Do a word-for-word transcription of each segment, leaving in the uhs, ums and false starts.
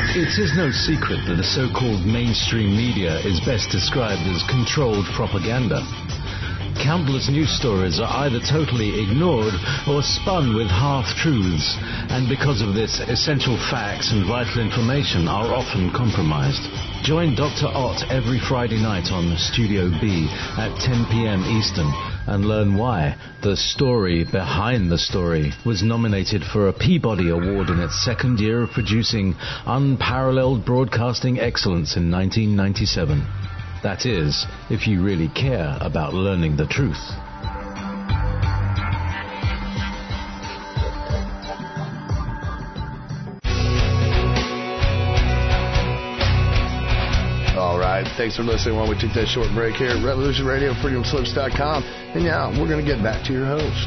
It is no secret that the so-called mainstream media is best described as controlled propaganda. Countless news stories are either totally ignored or spun with half-truths, and because of this, essential facts and vital information are often compromised. Join Doctor Ott every Friday night on Studio B at ten p.m. Eastern and learn why The Story Behind the Story was nominated for a Peabody Award in its second year of producing unparalleled broadcasting excellence in nineteen ninety-seven. That is, if you really care about learning the truth. All right, thanks for listening while we take that short break here at Revolution Radio, freedom slips dot com. And now we're going to get back to your host.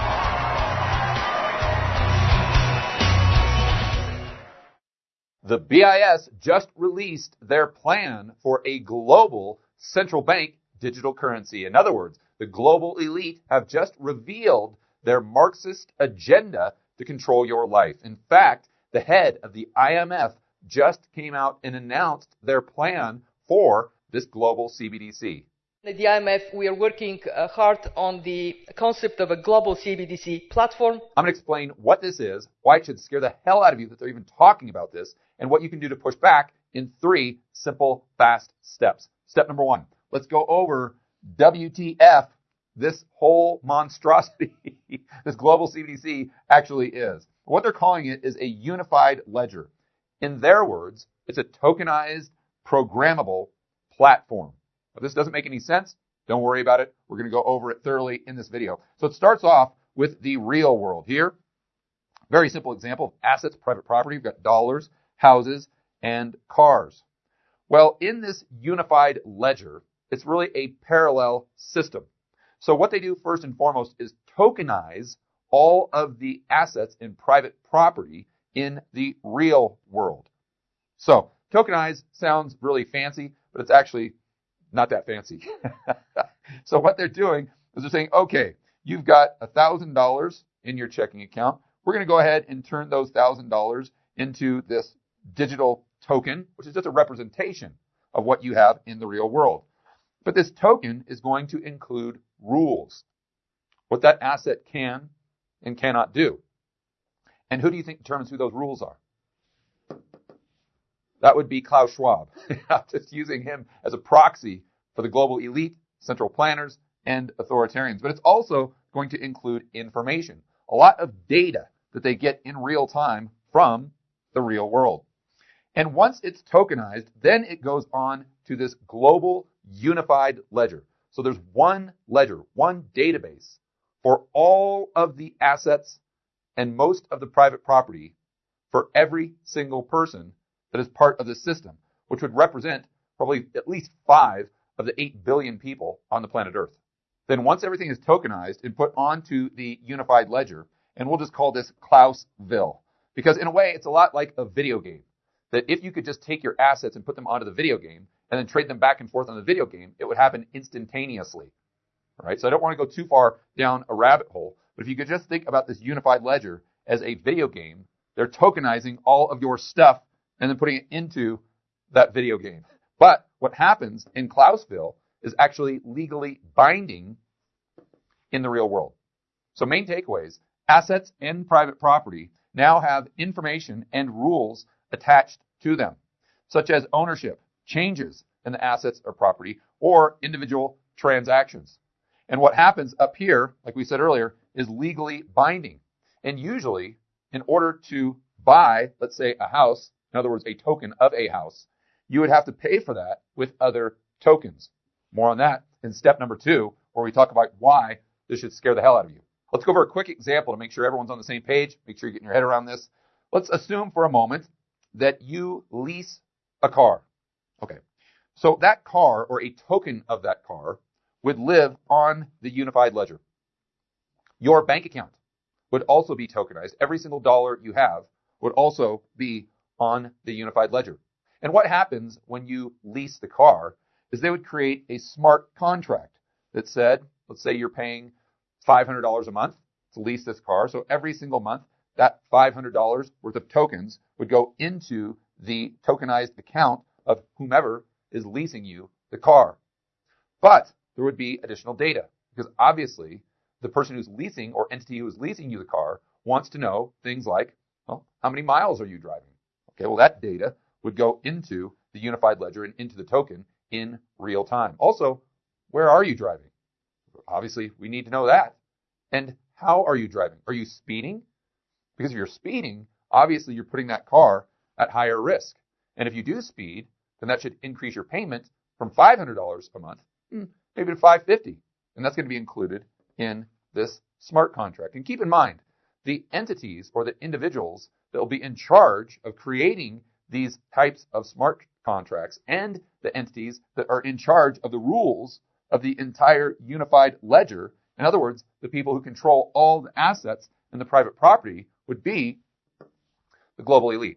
The B I S just released their plan for a global central bank digital currency. In other words, the global elite have just revealed their Marxist agenda to control your life. In fact, the head of the I M F just came out and announced their plan for this global C B D C. At the I M F, we are working uh, hard on the concept of a global C B D C platform. I'm going to explain what this is, why it should scare the hell out of you that they're even talking about this, and what you can do to push back in three simple, fast steps. Step number one, let's go over W T F this whole monstrosity, this global C B D C actually is. What they're calling it is a unified ledger. In their words, it's a tokenized, programmable platform. If this doesn't make any sense, don't worry about it. We're going to go over it thoroughly in this video. So it starts off with the real world here. Very simple example of assets, private property. We've got dollars, houses, and cars. Well, in this unified ledger, it's really a parallel system. So what they do first and foremost is tokenize all of the assets in private property in the real world. So tokenize sounds really fancy, but it's actually not that fancy. So what they're doing is they're saying, okay, you've got one thousand dollars in your checking account. We're going to go ahead and turn those one thousand dollars into this digital token, which is just a representation of what you have in the real world. But this token is going to include rules, what that asset can and cannot do. And who do you think determines who those rules are? That would be Klaus Schwab. Just using him as a proxy for the global elite, central planners, and authoritarians. But it's also going to include information, a lot of data that they get in real time from the real world. And once it's tokenized, then it goes on to this global unified ledger. So there's one ledger, one database for all of the assets and most of the private property for every single person that is part of the system, which would represent probably at least five of the eight billion people on the planet Earth. Then once everything is tokenized and put onto the unified ledger, and we'll just call this Klausville, because in a way it's a lot like a video game, that if you could just take your assets and put them onto the video game and then trade them back and forth on the video game, it would happen instantaneously. All right, so I don't want to go too far down a rabbit hole, but if you could just think about this unified ledger as a video game, they're tokenizing all of your stuff and then putting it into that video game. But what happens in Klausville is actually legally binding in the real world. So main takeaways, assets and private property now have information and rules attached to them, such as ownership, changes in the assets or property, or individual transactions. And what happens up here, like we said earlier, is legally binding. And usually, in order to buy, let's say, a house, in other words, a token of a house, you would have to pay for that with other tokens. More on that in step number two, where we talk about why this should scare the hell out of you. Let's go over a quick example to make sure everyone's on the same page. Make sure you're getting your head around this. Let's assume for a moment that you lease a car. Okay. So that car, or a token of that car, would live on the unified ledger. Your bank account would also be tokenized. Every single dollar you have would also be on the unified ledger. And what happens when you lease the car is they would create a smart contract that said, let's say you're paying five hundred dollars a month to lease this car. So every single month, that five hundred dollars worth of tokens would go into the tokenized account of whomever is leasing you the car. But there would be additional data, because obviously the person who's leasing or entity who is leasing you the car wants to know things like, well, how many miles are you driving? Okay, well, that data would go into the unified ledger and into the token in real time. Also, where are you driving? Obviously, we need to know that. And how are you driving? Are you speeding? Because if you're speeding, obviously you're putting that car at higher risk. And if you do speed, then that should increase your payment from five hundred dollars a month, maybe to five hundred fifty dollars. And that's going to be included in this smart contract. And keep in mind, the entities or the individuals that will be in charge of creating these types of smart contracts and the entities that are in charge of the rules of the entire unified ledger, in other words, the people who control all the assets in the private property, would be the global elite.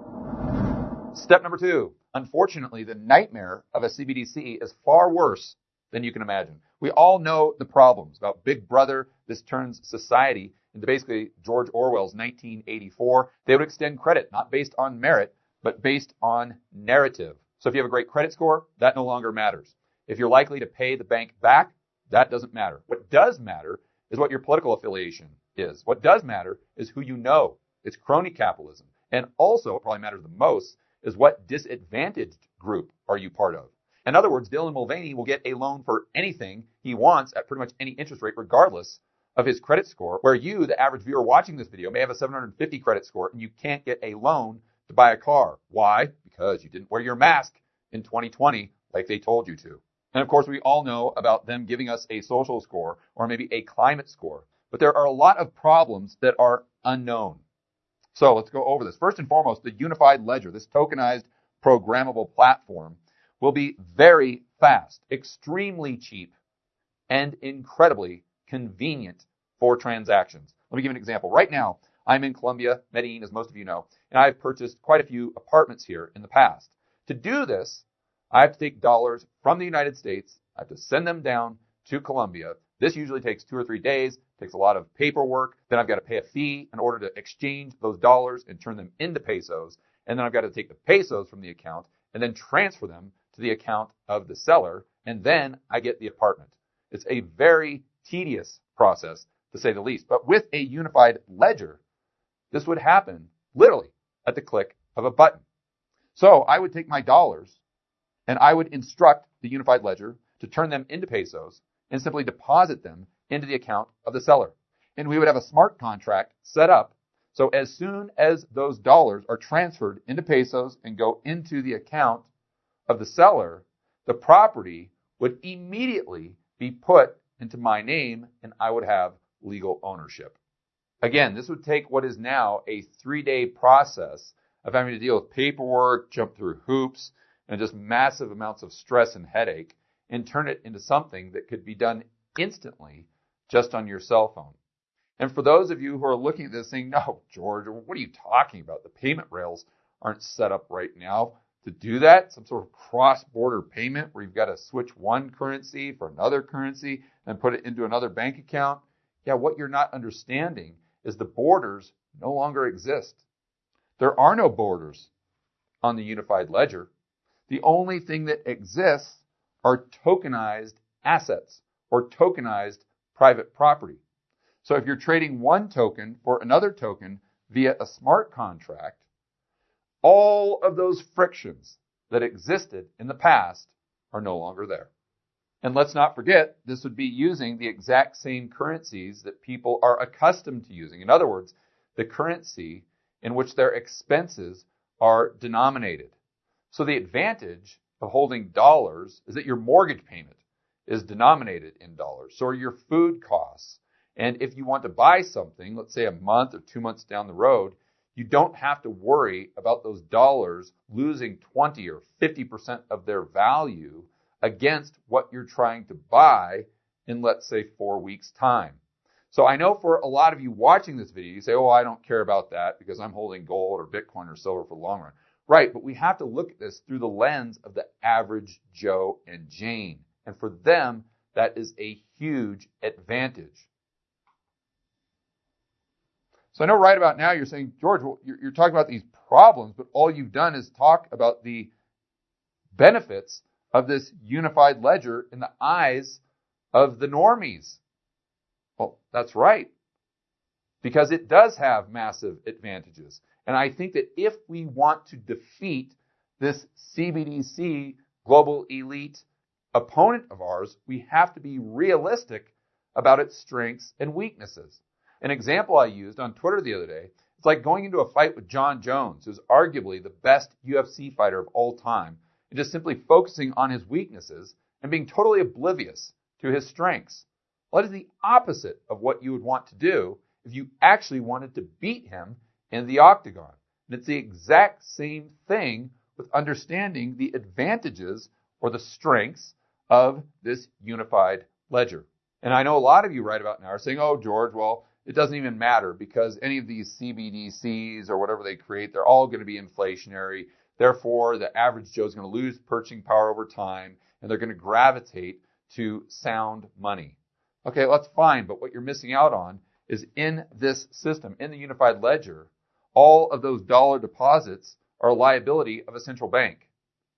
Step number two. Unfortunately, the nightmare of a C B D C is far worse than you can imagine. We all know the problems about Big Brother. This turns society into basically George Orwell's nineteen eighty-four. They would extend credit, not based on merit, but based on narrative. So if you have a great credit score, that no longer matters. If you're likely to pay the bank back, that doesn't matter. What does matter is what your political affiliation is. What does matter is who you know. It's crony capitalism. And also, what probably matters the most is what disadvantaged group are you part of. In other words, Dylan Mulvaney will get a loan for anything he wants at pretty much any interest rate, regardless of his credit score, where you, the average viewer watching this video, may have a seven hundred fifty credit score and you can't get a loan to buy a car. Why? Because you didn't wear your mask in twenty twenty like they told you to. And of course, we all know about them giving us a social score or maybe a climate score. But there are a lot of problems that are unknown. So let's go over this. First and foremost, the unified ledger, this tokenized programmable platform, will be very fast, extremely cheap, and incredibly convenient for transactions. Let me give you an example. Right now, I'm in Colombia, Medellin, as most of you know, and I've purchased quite a few apartments here in the past. To do this, I have to take dollars from the United States. I have to send them down to Colombia. This usually takes two or three days, takes a lot of paperwork. Then I've got to pay a fee in order to exchange those dollars and turn them into pesos. And then I've got to take the pesos from the account and then transfer them to the account of the seller. And then I get the apartment. It's a very tedious process, to say the least. But with a unified ledger, this would happen literally at the click of a button. So I would take my dollars and I would instruct the unified ledger to turn them into pesos and simply deposit them into the account of the seller. And we would have a smart contract set up so as soon as those dollars are transferred into pesos and go into the account of the seller, the property would immediately be put into my name and I would have legal ownership. Again, this would take what is now a three-day process of having to deal with paperwork, jump through hoops, and just massive amounts of stress and headache, and turn it into something that could be done instantly just on your cell phone. And for those of you who are looking at this saying, no, George, what are you talking about? The payment rails aren't set up right now to do that. Some sort of cross-border payment where you've got to switch one currency for another currency and put it into another bank account. Yeah, what you're not understanding is the borders no longer exist. There are no borders on the unified ledger. The only thing that exists are tokenized assets or tokenized private property. So if you're trading one token for another token via a smart contract, all of those frictions that existed in the past are no longer there. And let's not forget, this would be using the exact same currencies that people are accustomed to using. In other words, the currency in which their expenses are denominated. So the advantage of holding dollars is that your mortgage payment is denominated in dollars. So are your food costs. And if you want to buy something, let's say a month or two months down the road, you don't have to worry about those dollars losing twenty or fifty percent of their value against what you're trying to buy in, let's say, four weeks' time. So I know for a lot of you watching this video, you say, oh, I don't care about that because I'm holding gold or Bitcoin or silver for the long run. Right, but we have to look at this through the lens of the average Joe and Jane. And for them, that is a huge advantage. So I know right about now you're saying, George, well, you're, you're talking about these problems, but all you've done is talk about the benefits of this unified ledger in the eyes of the normies. Well, that's right, because it does have massive advantages. And I think that if we want to defeat this C B D C global elite opponent of ours, we have to be realistic about its strengths and weaknesses. An example I used on Twitter the other day, it's like going into a fight with John Jones, who's arguably the best U F C fighter of all time, and just simply focusing on his weaknesses and being totally oblivious to his strengths. Well, that is the opposite of what you would want to do if you actually wanted to beat him in the octagon. And it's the exact same thing with understanding the advantages or the strengths of this unified ledger. And I know a lot of you right about now are saying, oh, George, well, it doesn't even matter because any of these C B D Cs or whatever they create, they're all going to be inflationary. Therefore, the average Joe is going to lose purchasing power over time, and they're going to gravitate to sound money. Okay, well, that's fine, but what you're missing out on is in this system, in the unified ledger, all of those dollar deposits are a liability of a central bank.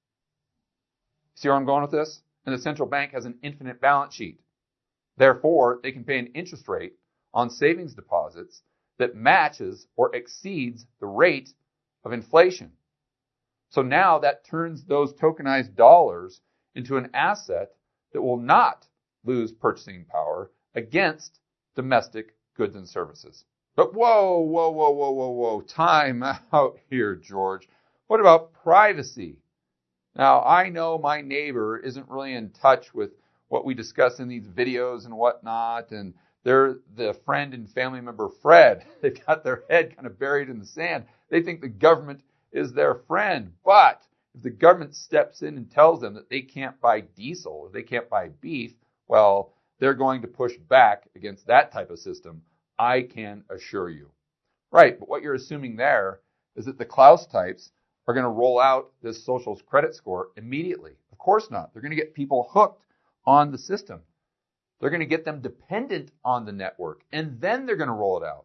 See where I'm going with this? And the central bank has an infinite balance sheet. Therefore, they can pay an interest rate on savings deposits that matches or exceeds the rate of inflation. So now that turns those tokenized dollars into an asset that will not lose purchasing power against domestic goods and services. But whoa, whoa, whoa, whoa, whoa, whoa, time out here, George. What about privacy? Now, I know my neighbor isn't really in touch with what we discuss in these videos and whatnot, and they're the friend and family member Fred. They've got their head kind of buried in the sand. They think the government is their friend. But if the government steps in and tells them that they can't buy diesel or they can't buy beef, well, they're going to push back against that type of system, I can assure you. Right, but what you're assuming there is that the Klaus types are going to roll out this social credit score immediately. Of course not. They're going to get people hooked on the system. They're going to get them dependent on the network, and then they're going to roll it out.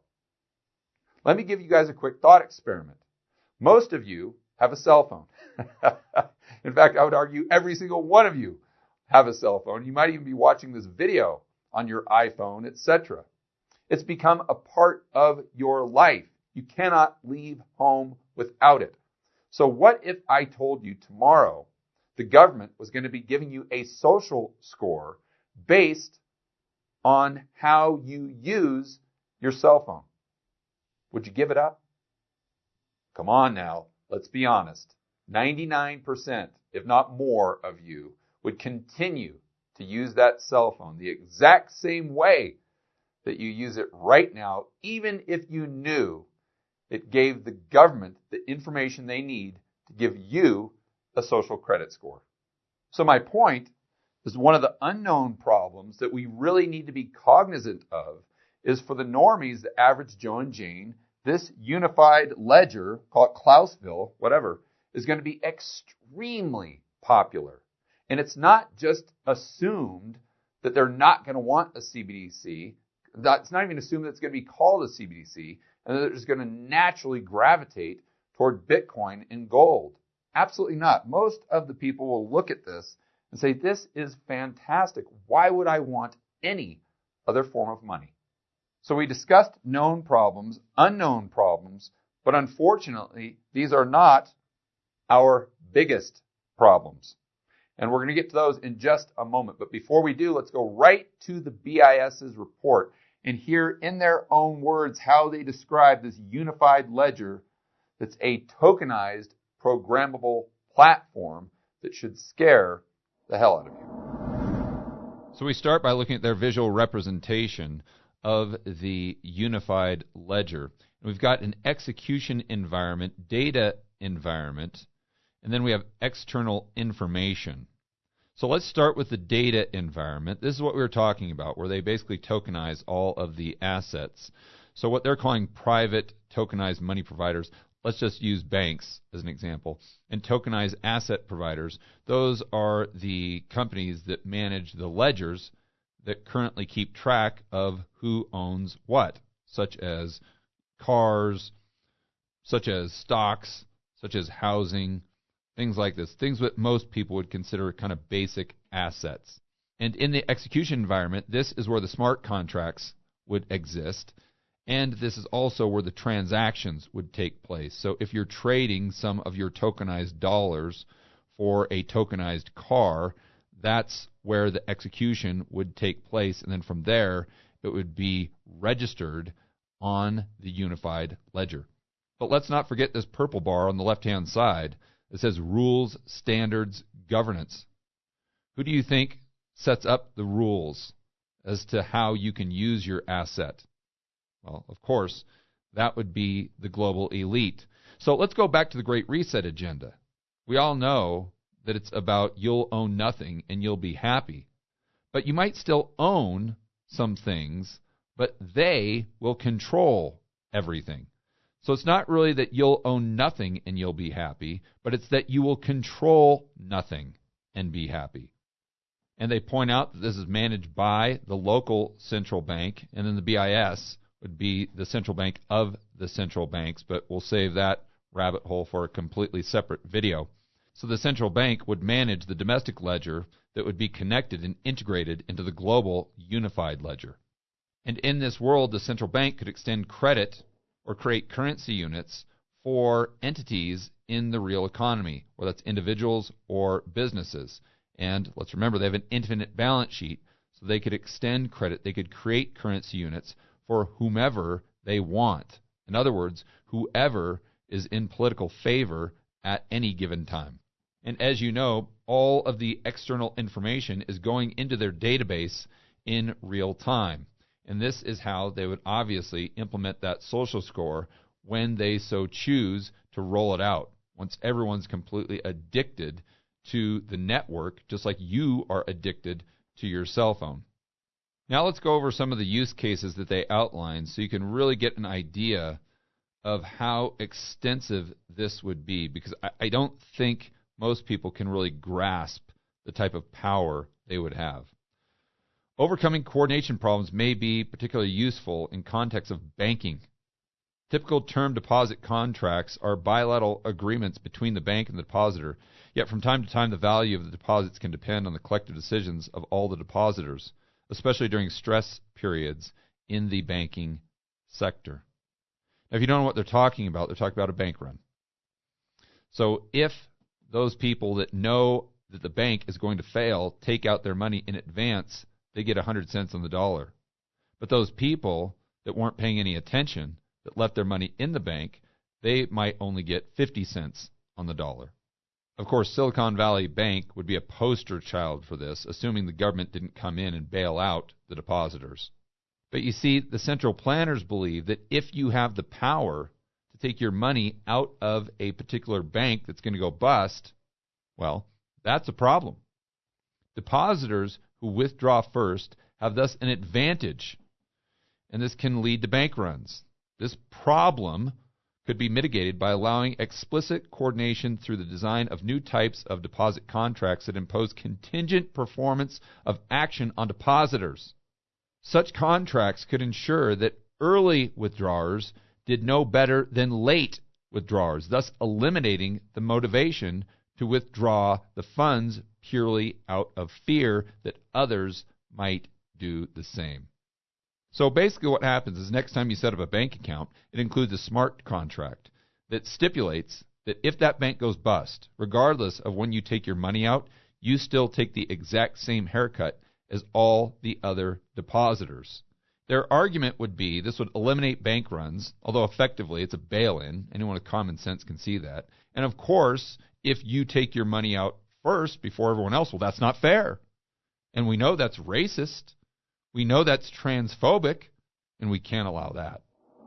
Let me give you guys a quick thought experiment. Most of you have a cell phone. In fact, I would argue every single one of you have a cell phone. You might even be watching this video on your iPhone, et cetera. It's become a part of your life. You cannot leave home without it. So what if I told you tomorrow the government was going to be giving you a social score based on how you use your cell phone? Would you give it up? Come on now, let's be honest. ninety-nine percent, if not more, of you would continue to use that cell phone the exact same way that you use it right now, even if you knew it gave the government the information they need to give you a social credit score. So my point is one of the unknown problems that we really need to be cognizant of is for the normies, the average Joe and Jane, this unified ledger, call it Klausville, whatever, is going to be extremely popular. And it's not just assumed that they're not going to want a C B D C. It's not even assumed that it's going to be called a C B D C, and that they're just going to naturally gravitate toward Bitcoin and gold. Absolutely not. Most of the people will look at this and say, this is fantastic. Why would I want any other form of money? So we discussed known problems, unknown problems, but unfortunately, these are not our biggest problems. And we're going to get to those in just a moment. But before we do, let's go right to the BIS's report and hear in their own words how they describe this unified ledger that's a tokenized, programmable platform that should scare the hell out of you. So we start by looking at their visual representation of the unified ledger. We've got an execution environment, data environment, and then we have external information. So let's start with the data environment. This is what we were talking about, where they basically tokenize all of the assets. So what they're calling private tokenized money providers, let's just use banks as an example, and tokenized asset providers. Those are the companies that manage the ledgers that currently keep track of who owns what, such as cars, such as stocks, such as housing, things like this, things that most people would consider kind of basic assets. And in the execution environment, this is where the smart contracts would exist, and this is also where the transactions would take place. So if you're trading some of your tokenized dollars for a tokenized car, that's where the execution would take place, and then from there, it would be registered on the unified ledger. But let's not forget this purple bar on the left-hand side that says Rules, Standards, Governance. Who do you think sets up the rules as to how you can use your asset? Well, of course, that would be the global elite. So let's go back to the Great Reset agenda. We all know that it's about you'll own nothing and you'll be happy. But you might still own some things, but they will control everything. So it's not really that you'll own nothing and you'll be happy, but it's that you will control nothing and be happy. And they point out that this is managed by the local central bank, and then the B I S would be the central bank of the central banks, but we'll save that rabbit hole for a completely separate video. So the central bank would manage the domestic ledger that would be connected and integrated into the global unified ledger. And in this world, the central bank could extend credit or create currency units for entities in the real economy, whether that's individuals or businesses. And let's remember, they have an infinite balance sheet, so they could extend credit. They could create currency units for whomever they want. In other words, whoever is in political favor at any given time. And as you know, all of the external information is going into their database in real time. And this is how they would obviously implement that social score when they so choose to roll it out. Once everyone's completely addicted to the network, just like you are addicted to your cell phone. Now let's go over some of the use cases that they outline so you can really get an idea of how extensive this would be, because I, I don't think most people can really grasp the type of power they would have. Overcoming coordination problems may be particularly useful in context of banking. Typical term deposit contracts are bilateral agreements between the bank and the depositor, yet from time to time the value of the deposits can depend on the collective decisions of all the depositors, especially during stress periods in the banking sector. Now, if you don't know what they're talking about, they're talking about a bank run. So if those people that know that the bank is going to fail take out their money in advance, they get one hundred cents on the dollar. But those people that weren't paying any attention, that left their money in the bank, they might only get fifty cents on the dollar. Of course, Silicon Valley Bank would be a poster child for this, assuming the government didn't come in and bail out the depositors. But you see, the central planners believe that if you have the power to take your money out of a particular bank that's going to go bust, well, that's a problem. Depositors who withdraw first have thus an advantage, and this can lead to bank runs. This problem could be mitigated by allowing explicit coordination through the design of new types of deposit contracts that impose contingent performance of action on depositors. Such contracts could ensure that early withdrawers did no better than late withdrawers, thus eliminating the motivation to withdraw the funds purely out of fear that others might do the same. So basically what happens is next time you set up a bank account, it includes a smart contract that stipulates that if that bank goes bust, regardless of when you take your money out, you still take the exact same haircut as all the other depositors. Their argument would be this would eliminate bank runs, although effectively it's a bail-in. Anyone with common sense can see that. And of course, if you take your money out first before everyone else, well, that's not fair. And we know that's racist. We know that's transphobic, and we can't allow that.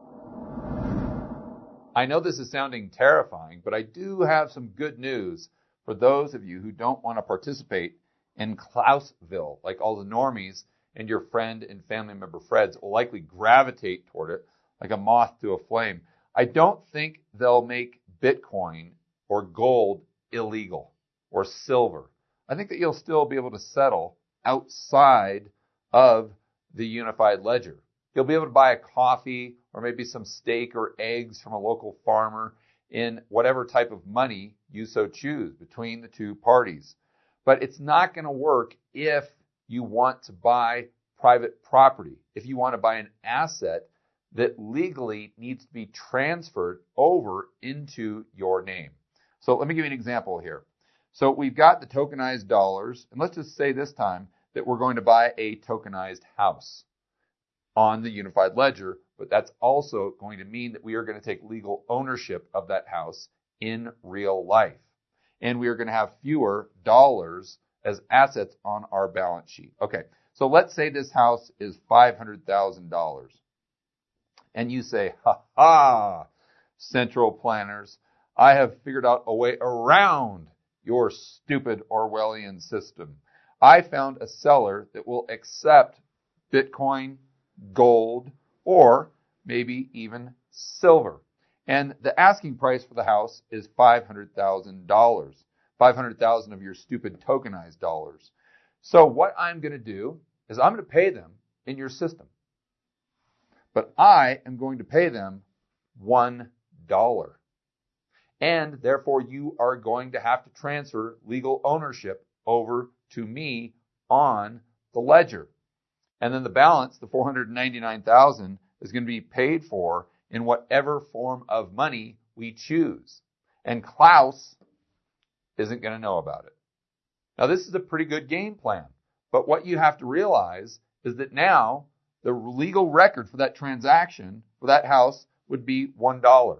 I know this is sounding terrifying, but I do have some good news for those of you who don't want to participate in Klausville, like all the normies and your friend and family member Freds will likely gravitate toward it like a moth to a flame. I don't think they'll make Bitcoin or gold illegal or silver. I think that you'll still be able to settle outside of the unified ledger. You'll be able to buy a coffee or maybe some steak or eggs from a local farmer in whatever type of money you so choose between the two parties. But it's not going to work if you want to buy private property, if you want to buy an asset that legally needs to be transferred over into your name. So let me give you an example here. So we've got the tokenized dollars, and let's just say this time that we're going to buy a tokenized house on the unified ledger, but that's also going to mean that we are going to take legal ownership of that house in real life. And we are going to have fewer dollars as assets on our balance sheet. Okay, so let's say this house is five hundred thousand dollars. And you say, ha ha, central planners, I have figured out a way around your stupid Orwellian system. I found a seller that will accept Bitcoin, gold, or maybe even silver. And the asking price for the house is five hundred thousand dollars. five hundred thousand dollars of your stupid tokenized dollars. So what I'm going to do is I'm going to pay them in your system. But I am going to pay them one dollar. And therefore you are going to have to transfer legal ownership over to me on the ledger. And then the balance, the four hundred ninety-nine thousand dollars, is going to be paid for in whatever form of money we choose. And Klaus isn't going to know about it. Now, this is a pretty good game plan. But what you have to realize is that now the legal record for that transaction, for that house, would be one dollar.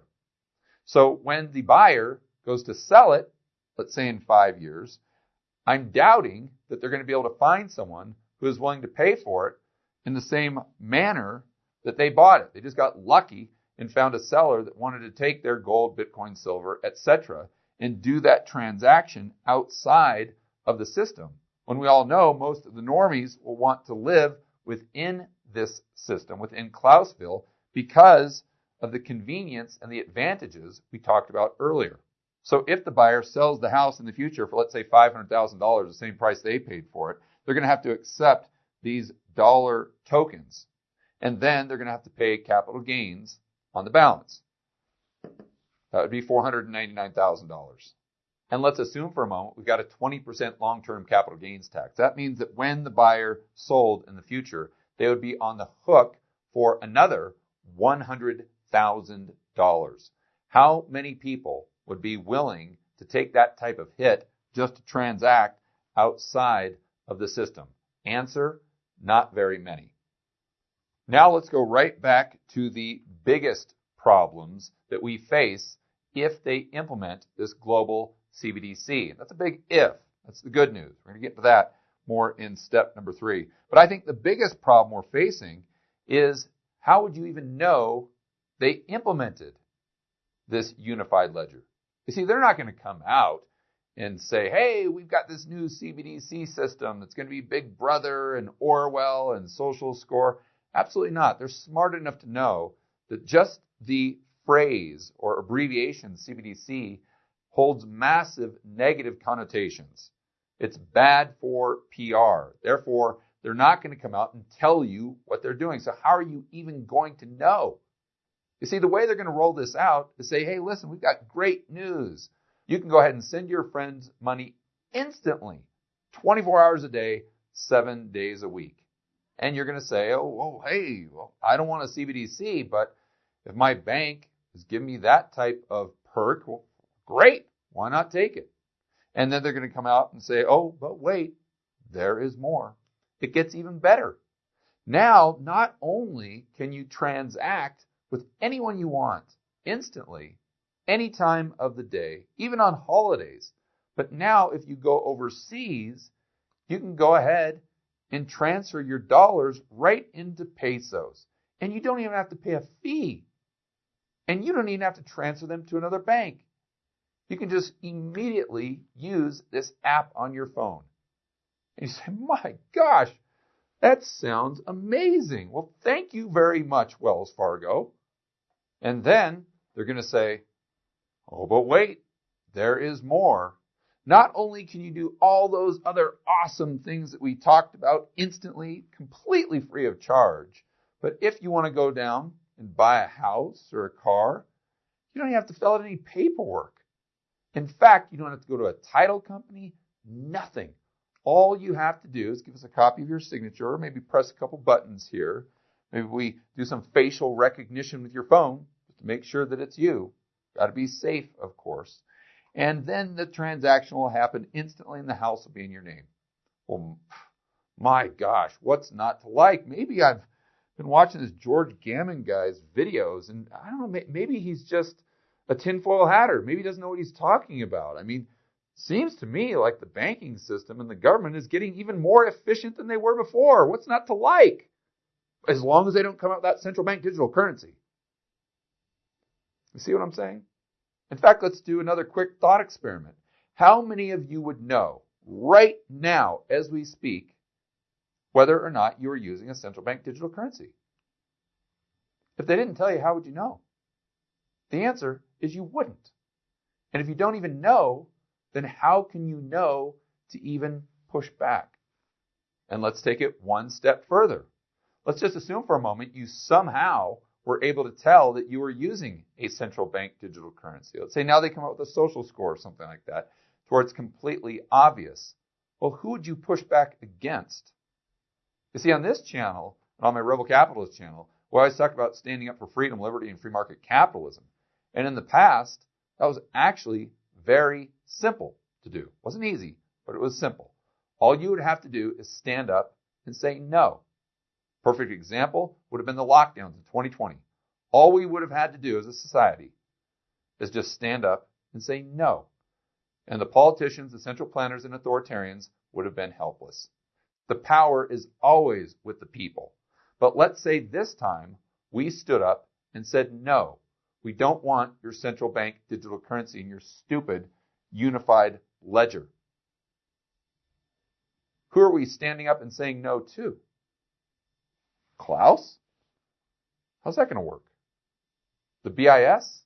So when the buyer goes to sell it, let's say in five years, I'm doubting that they're going to be able to find someone who is willing to pay for it in the same manner that they bought it. They just got lucky and found a seller that wanted to take their gold, Bitcoin, silver, et cetera, and do that transaction outside of the system. When we all know most of the normies will want to live within this system, within Klausville, because of the convenience and the advantages we talked about earlier. So if the buyer sells the house in the future for, let's say, five hundred thousand dollars, the same price they paid for it, they're going to have to accept these dollar tokens. And then they're going to have to pay capital gains on the balance. That would be four hundred ninety-nine thousand dollars. And let's assume for a moment we've got a twenty percent long-term capital gains tax. That means that when the buyer sold in the future, they would be on the hook for another one hundred thousand dollars. How many people would be willing to take that type of hit just to transact outside of the system? Answer, not very many. Now let's go right back to the biggest problems that we face if they implement this global C B D C. That's a big if. That's the good news. We're going to get to that more in step number three. But I think the biggest problem we're facing is how would you even know they implemented this unified ledger? You see, they're not going to come out and say, hey, we've got this new C B D C system that's going to be Big Brother and Orwell and Social Score. Absolutely not. They're smart enough to know that just the phrase or abbreviation C B D C holds massive negative connotations. It's bad for P R. Therefore, they're not going to come out and tell you what they're doing. So how are you even going to know? You see, the way they're going to roll this out is say, hey, listen, we've got great news. You can go ahead and send your friends money instantly, twenty-four hours a day, seven days a week. And you're going to say, oh, well, hey, well, I don't want a C B D C, but if my bank is giving me that type of perk, well, great, why not take it? And then they're going to come out and say, oh, but wait, there is more. It gets even better. Now, not only can you transact with anyone you want instantly, any time of the day, even on holidays, but now if you go overseas, you can go ahead and transfer your dollars right into pesos. And you don't even have to pay a fee. And you don't even have to transfer them to another bank. You can just immediately use this app on your phone. And you say, my gosh, that sounds amazing. Well, thank you very much, Wells Fargo. And then they're going to say, oh, but wait, there is more. Not only can you do all those other awesome things that we talked about instantly, completely free of charge, But if you want to go down and buy a house or a car, you don't even have to fill out any paperwork. In fact, you don't have to go to a title company, nothing. All you have to do is give us a copy of your signature, or maybe press a couple buttons here. Maybe we do some facial recognition with your phone to make sure that it's you. Got to be safe, of course. And then the transaction will happen instantly and the house will be in your name. Well, my gosh, what's not to like? Maybe I've been watching this George Gammon guy's videos, and I don't know, maybe he's just a tinfoil hatter. Maybe he doesn't know what he's talking about. I mean, seems to me like the banking system and the government is getting even more efficient than they were before. What's not to like? As long as they don't come out with that central bank digital currency. You see what I'm saying? In fact, let's do another quick thought experiment. How many of you would know right now, as we speak, whether or not you are using a central bank digital currency? If they didn't tell you, how would you know? The answer is you wouldn't. And if you don't even know, then how can you know to even push back? And let's take it one step further. Let's just assume for a moment you somehow were able to tell that you were using a central bank digital currency. Let's say now they come up with a social score or something like that, to where it's completely obvious. Well, who would you push back against? You see, on this channel, on my Rebel Capitalist channel, we always talk about standing up for freedom, liberty, and free market capitalism. And in the past, that was actually very simple to do. It wasn't easy, but it was simple. All you would have to do is stand up and say no. Perfect example would have been the lockdowns in twenty twenty. All we would have had to do as a society is just stand up and say no. And the politicians, the central planners, and authoritarians would have been helpless. The power is always with the people. But let's say this time we stood up and said no. We don't want your central bank digital currency and your stupid unified ledger. Who are we standing up and saying no to? Klaus? How's that going to work? The B I S?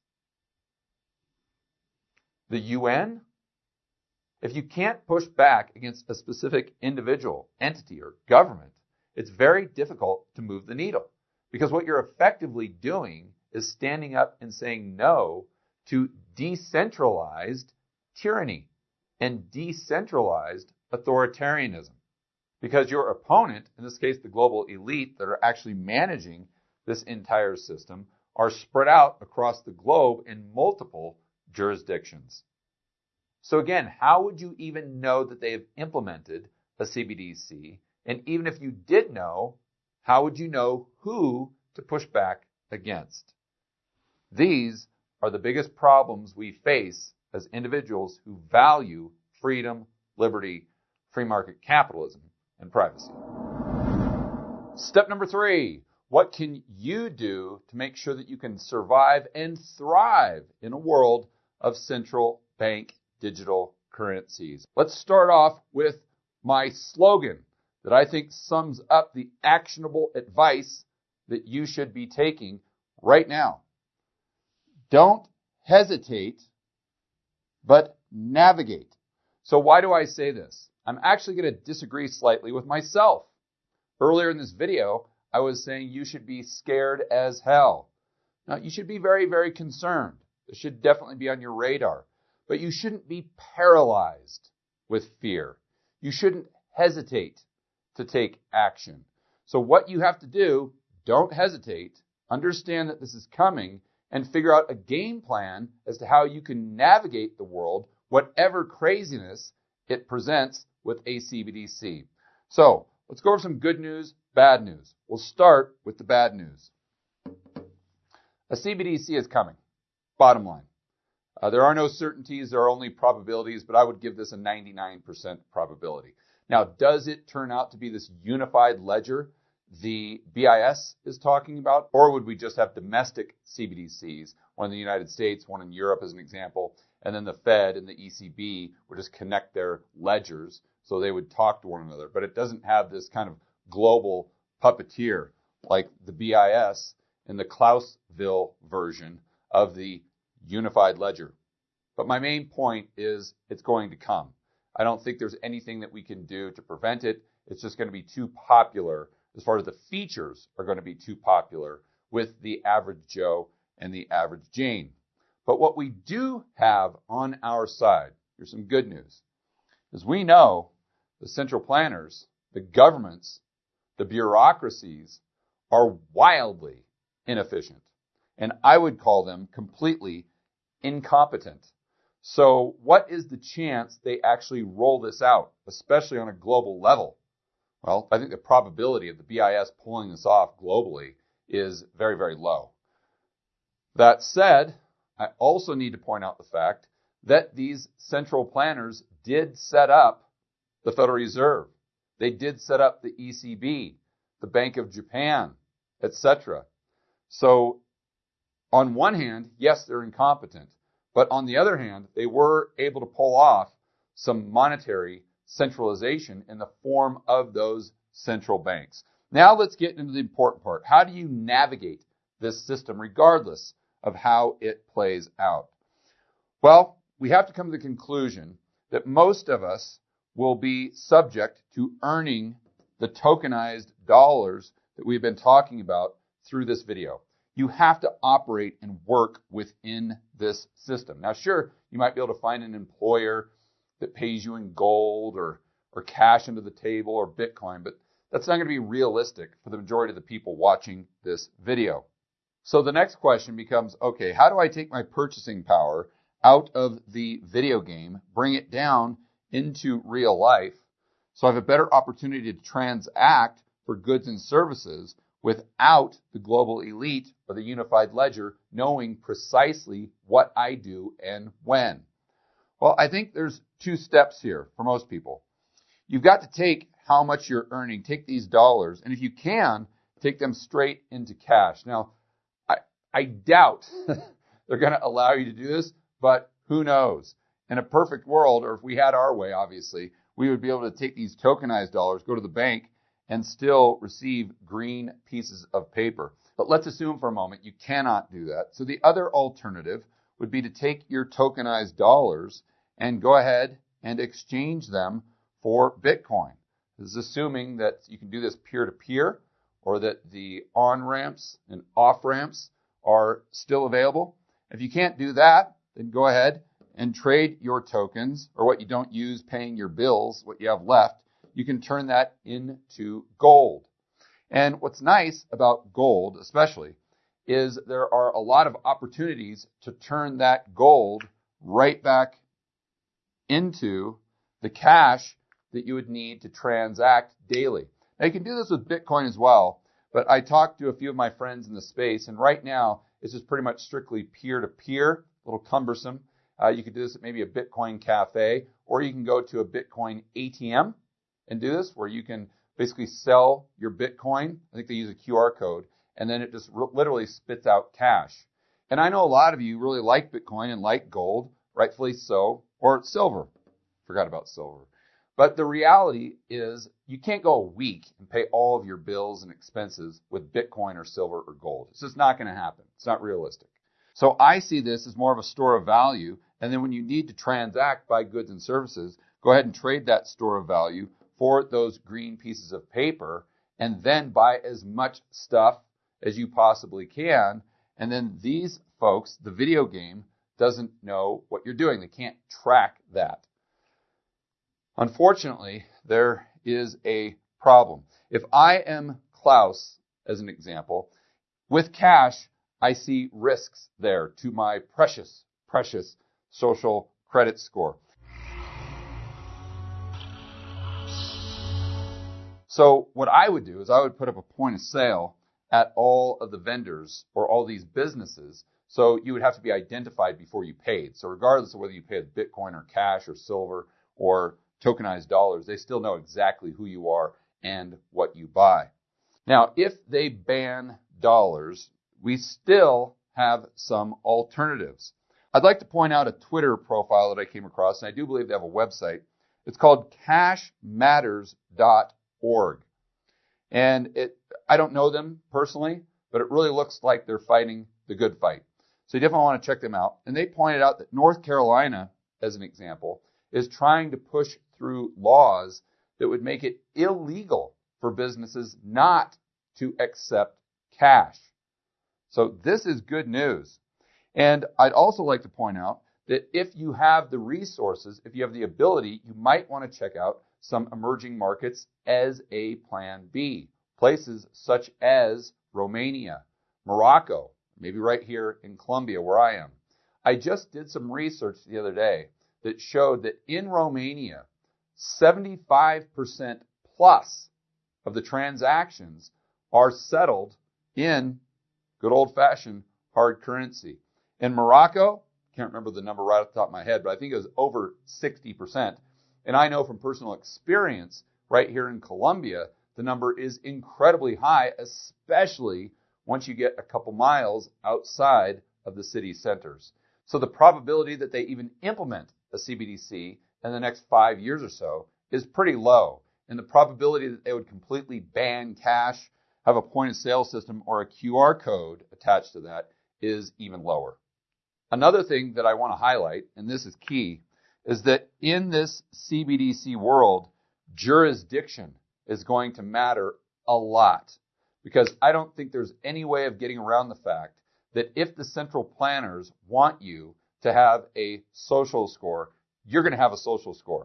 The U N? If you can't push back against a specific individual, entity, or government, it's very difficult to move the needle. Because what you're effectively doing is standing up and saying no to decentralized tyranny and decentralized authoritarianism. Because your opponent, in this case the global elite that are actually managing this entire system, are spread out across the globe in multiple jurisdictions. So again, how would you even know that they have implemented a C B D C? And even if you did know, how would you know who to push back against? These are the biggest problems we face as individuals who value freedom, liberty, free market capitalism, and privacy. Step number three, what can you do to make sure that you can survive and thrive in a world of central bank digital currencies? Let's start off with my slogan that I think sums up the actionable advice that you should be taking right now. Don't hesitate, but navigate. So why do I say this? I'm actually going to disagree slightly with myself. Earlier in this video, I was saying you should be scared as hell. Now, you should be very, very concerned. This should definitely be on your radar. But you shouldn't be paralyzed with fear. You shouldn't hesitate to take action. So what you have to do, don't hesitate, understand that this is coming, and figure out a game plan as to how you can navigate the world, whatever craziness it presents with a C B D C. So let's go over some good news, bad news. We'll start with the bad news. A C B D C is coming, bottom line. Uh, there are no certainties, there are only probabilities, but I would give this a ninety-nine percent probability. Now, does it turn out to be this unified ledger the B I S is talking about, or would we just have domestic C B D Cs, one in the United States, one in Europe as an example, and then the Fed and the E C B would just connect their ledgers so they would talk to one another, but it doesn't have this kind of global puppeteer like the B I S and the Klausville version of the unified ledger. But my main point is it's going to come. I don't think there's anything that we can do to prevent it. It's just going to be too popular as far as the features are going to be too popular with the average Joe and the average Jane. But what we do have on our side, here's some good news, is we know the central planners, the governments, the bureaucracies are wildly inefficient. And I would call them completely incompetent. So what is the chance they actually roll this out, especially on a global level? Well, I think the probability of the B I S pulling this off globally is very, very low. That said, I also need to point out the fact that these central planners did set up the Federal Reserve. They did set up the E C B, the Bank of Japan, et cetera. So on one hand, yes, they're incompetent. But on the other hand, they were able to pull off some monetary centralization in the form of those central banks. Now let's get into the important part. How do you navigate this system regardless of how it plays out? Well, we have to come to the conclusion that most of us will be subject to earning the tokenized dollars that we've been talking about through this video. You have to operate and work within this system. Now, sure, you might be able to find an employer that pays you in gold or, or cash under the table or Bitcoin, but that's not going to be realistic for the majority of the people watching this video. So the next question becomes, okay, how do I take my purchasing power out of the video game, bring it down into real life so I have a better opportunity to transact for goods and services without the global elite or the unified ledger knowing precisely what I do and when? Well, I think there's two steps here for most people. You've got to take how much you're earning, take these dollars, and if you can, take them straight into cash. Now, I, I doubt they're going to allow you to do this, but who knows? In a perfect world, or if we had our way, obviously, we would be able to take these tokenized dollars, go to the bank, and still receive green pieces of paper. But let's assume for a moment you cannot do that. So the other alternative would be to take your tokenized dollars and go ahead and exchange them for Bitcoin. This is assuming that you can do this peer-to-peer or that the on-ramps and off-ramps are still available. If you can't do that, then go ahead and trade your tokens, or what you don't use paying your bills, what you have left, you can turn that into gold. And what's nice about gold, especially, is there are a lot of opportunities to turn that gold right back into the cash that you would need to transact daily. Now, you can do this with Bitcoin as well, but I talked to a few of my friends in the space, and right now, it's just pretty much strictly peer-to-peer, a little cumbersome. Uh, you could do this at maybe a Bitcoin cafe, or you can go to a Bitcoin A T M and do this, where you can basically sell your Bitcoin. I think they use a Q R code, and then it just r- literally spits out cash. And I know a lot of you really like Bitcoin and like gold, rightfully so, or silver. Forgot about silver. But the reality is you can't go a week and pay all of your bills and expenses with Bitcoin or silver or gold. It's just not going to happen. It's not realistic. So I see this as more of a store of value. And then when you need to transact, buy goods and services, go ahead and trade that store of value for those green pieces of paper, and then buy as much stuff as you possibly can. And then these folks, the video game, doesn't know what you're doing. They can't track that. Unfortunately, there is a problem. If I am Klaus, as an example, with cash, I see risks there to my precious, precious social credit score. So what I would do is I would put up a point of sale at all of the vendors or all these businesses. So you would have to be identified before you paid. So regardless of whether you paid Bitcoin or cash or silver or tokenized dollars, they still know exactly who you are and what you buy. Now, if they ban dollars, we still have some alternatives. I'd like to point out a Twitter profile that I came across, and I do believe they have a website. It's called cash matters dot org. And it, I don't know them personally, but it really looks like they're fighting the good fight. So you definitely want to check them out. And they pointed out that North Carolina, as an example, is trying to push through laws that would make it illegal for businesses not to accept cash. So this is good news. And I'd also like to point out that if you have the resources, if you have the ability, you might want to check out some emerging markets as a plan B. Places such as Romania, Morocco, maybe right here in Colombia where I am. I just did some research the other day that showed that in Romania, seventy-five percent plus of the transactions are settled in good old-fashioned hard currency. In Morocco, can't remember the number right off the top of my head, but I think it was over sixty percent. And I know from personal experience right here in Colombia, the number is incredibly high, especially once you get a couple miles outside of the city centers. So the probability that they even implement a C B D C in the next five years or so is pretty low. And the probability that they would completely ban cash, have a point of sale system or a Q R code attached to that is even lower. Another thing that I want to highlight, and this is key, is that in this C B D C world, jurisdiction is going to matter a lot. Because I don't think there's any way of getting around the fact that if the central planners want you to have a social score, you're going to have a social score.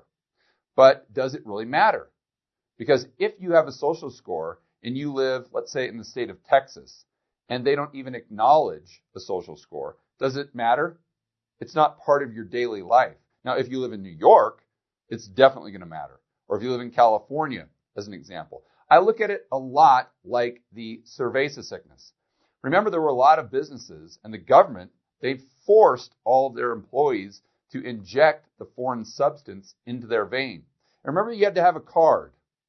But does it really matter? Because if you have a social score and you live, let's say, in the state of Texas, and they don't even acknowledge a social score, does it matter? It's not part of your daily life. Now, if you live in New York, it's definitely going to matter. Or if you live in California, as an example. I look at it a lot like the cerveza sickness. Remember, there were a lot of businesses and the government, they forced all of their employees to inject the foreign substance into their vein. And remember, you had to have a card.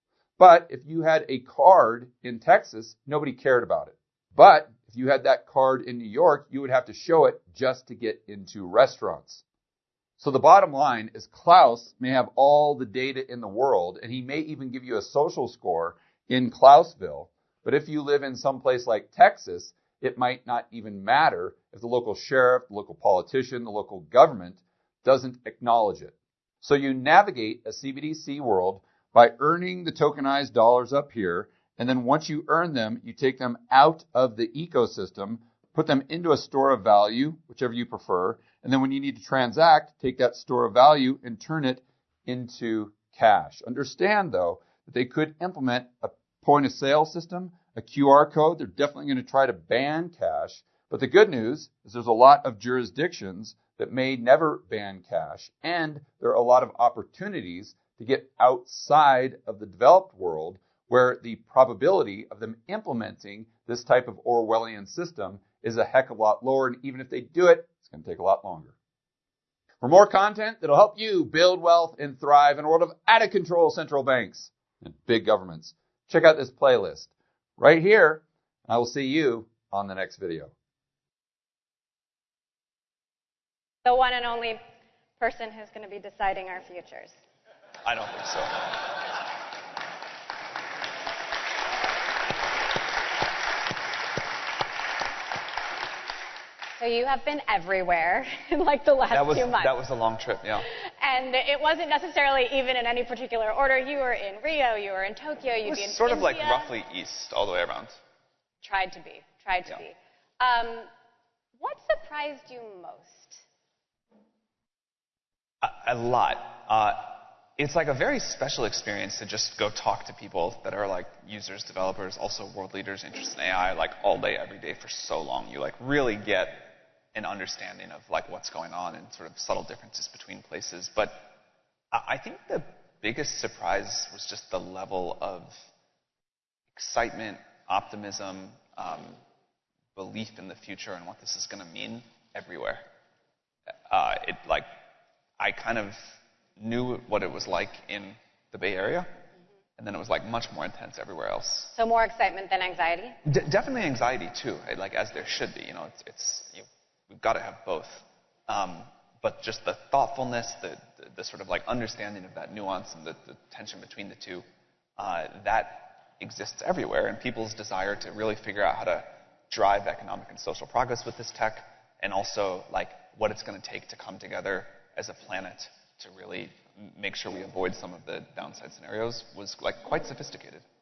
But if you had a card in Texas, nobody cared about it. But if you had that card in New York, you would have to show it just to get into restaurants. So the bottom line is Klaus may have all the data in the world, and he may even give you a social score in Klausville. But if you live in some place like Texas, it might not even matter if the local sheriff, the local politician, the local government doesn't acknowledge it. So you navigate a C B D C world by earning the tokenized dollars up here, and then once you earn them, you take them out of the ecosystem, put them into a store of value, whichever you prefer, and then when you need to transact, take that store of value and turn it into cash. Understand, though, that they could implement a point of sale system, a Q R code. They're definitely going to try to ban cash. But the good news is there's a lot of jurisdictions that may never ban cash, and there are a lot of opportunities to get outside of the developed world where the probability of them implementing this type of Orwellian system is a heck of a lot lower. And even if they do it, it's going to take a lot longer. For more content that'll help you build wealth and thrive in a world of out-of-control central banks and big governments, check out this playlist right here. I will see you on the next video. The one and only person who's going to be deciding our futures. I don't think so. So you have been everywhere in like the last that was, few months. That was a long trip, yeah. And it wasn't necessarily even in any particular order. You were in Rio, you were in Tokyo, you'd it was be in sort India. of like roughly east all the way around. Tried to be, tried to yeah. be. Um, what surprised you most? A, a lot. Uh, it's like a very special experience to just go talk to people that are like users, developers, also world leaders interested in A I, like all day, every day for so long. You like really get an understanding of like what's going on and sort of subtle differences between places. But I think the biggest surprise was just the level of excitement, optimism, um, belief in the future and what this is going to mean everywhere. Uh, it like I kind of knew what it was like in the Bay Area, mm-hmm. and then it was like much more intense everywhere else. So more excitement than anxiety? D- definitely anxiety too, like as there should be. You know, it's it's you, we've got to have both. Um, but just the thoughtfulness, the, the the sort of like understanding of that nuance and the, the tension between the two, uh, that exists everywhere, and people's desire to really figure out how to drive economic and social progress with this tech, and also like what it's going to take to come together as a planet to really make sure we avoid some of the downside scenarios was like quite sophisticated.